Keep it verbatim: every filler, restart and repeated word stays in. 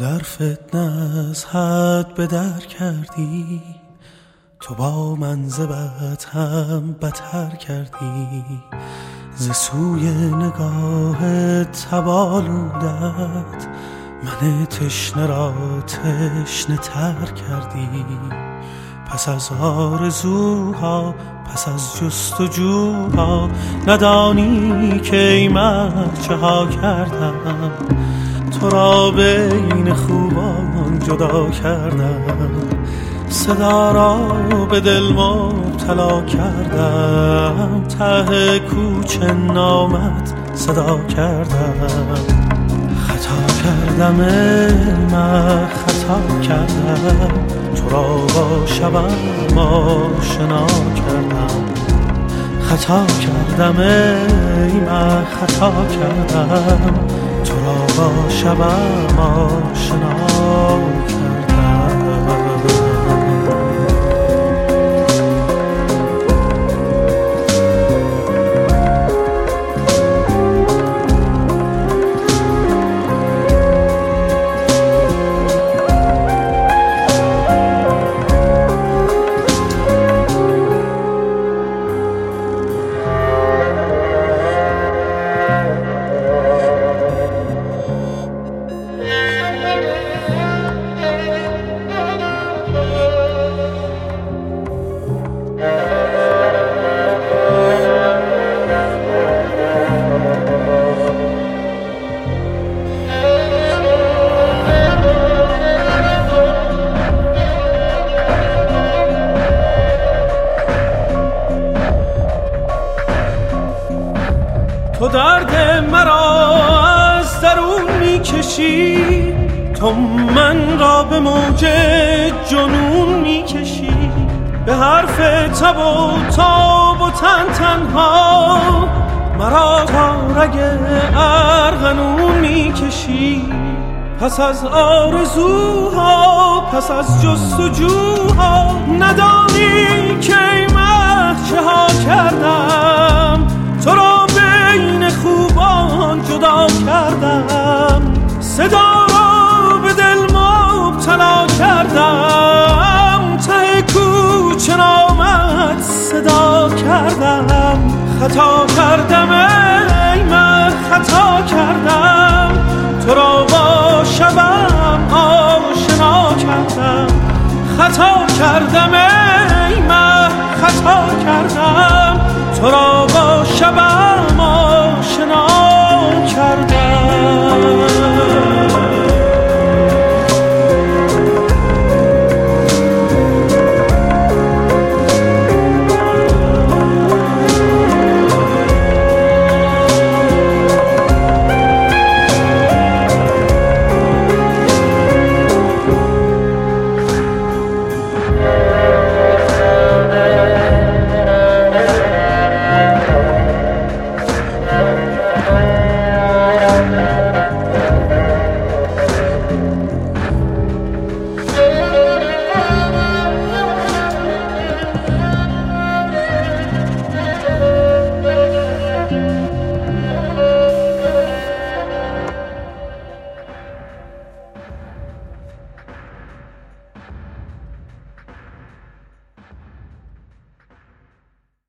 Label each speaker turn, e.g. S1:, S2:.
S1: در فتنه از حد به در کردی، تو با من ز بد هم بتر کردی. ز سوی نگاه تبالودت من تشنه را تشنه تر کردی. پس از آرزوها پس از جستجوها ندانی که ای مرد چه ها کردم. تو را بین خوبان جدا کردم، صدا را به دل مبتلا کردم. ته کوچه نامت صدا کردم. خطا کردم من خطا کردم، تو را با شبم آشنا کردم. خطا کردم ای من خطا کردم، تو را با شبم آشنا کردم. تو درد مرا از درون میکشی، تو من را به موج جنون میکشی. به حرف تب و تاب و تن تنها مرا تا رگ ارغنون میکشی. پس از آرزوها پس از جستجوها ندانی که ای مه چه ها کردم. تو را بین خوبان جدا کردم، صدا را به دل مبتلا کردم. ته کوچه نامت صدا کردم. خطا کردم ای من خطا کردم، تو را با شبم آشنا کردم. خطا کردم ای من خطا کردم، تو را با شبم